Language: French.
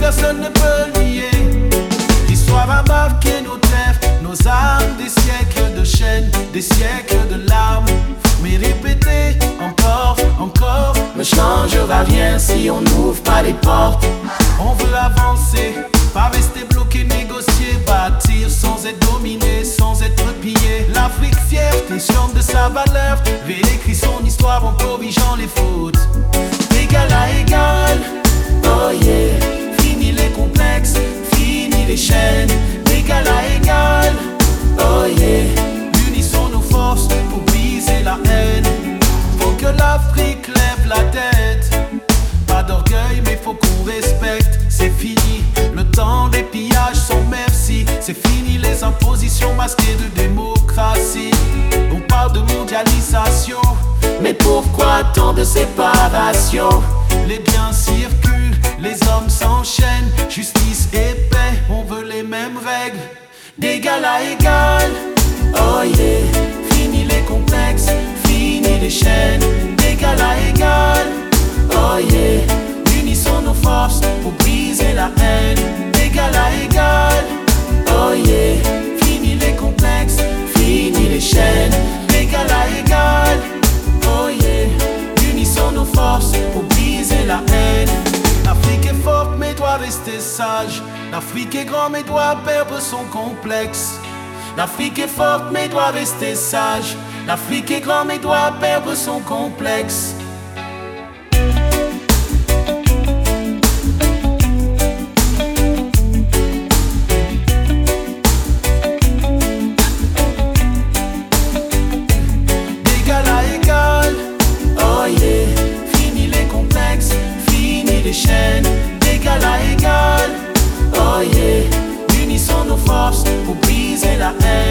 personne ne peut le nier. L'histoire a marqué nos rêves, nos âmes, des siècles de chaînes, des siècles de larmes. Mais répéter encore, encore ne changera rien si on n'ouvre pas les portes. On veut avancer, pas rester bloqué, négocier, bâtir sans être dominé, sans être pillé. L'Afrique fière, consciente de sa valeur, réécrit son histoire en corrigeant les fautes. D'égal à égal, oh yeah. Fini les complexes, fini les chaînes. D'égal à égal, oh yeah. Unissons nos forces pour briser la haine. Faut que l'Afrique lève la tête. Pas d'orgueil mais faut qu'on respecte. C'est fini le temps des pillages sans merci. C'est fini les impositions masquées de démocratie. On parle de mondialisation, mais pourquoi tant de séparation? Les biens circulent, les hommes s'enchaînent. Justice et paix, on veut les mêmes règles. D'égal à égal, oh yeah. Fini les complexes, fini les chaînes. D'égal à égal, oh yeah. Unissons nos forces pour briser la haine. D'égal à égal, oh yeah. Fini les complexes, fini les chaînes. D'égal à égal, oh yeah. Unissons nos forces pour briser la haine. L'Afrique est forte mais doit rester sage. L'Afrique est grande mais doit perdre son complexe. L'Afrique est forte mais doit rester sage. L'Afrique est grande mais doit perdre son complexe. D'égal à égal, oh yeah. Fini les complexes, fini les chaînes. D'égal à égal, oh yeah. Unissons nos forces pour briser la haine.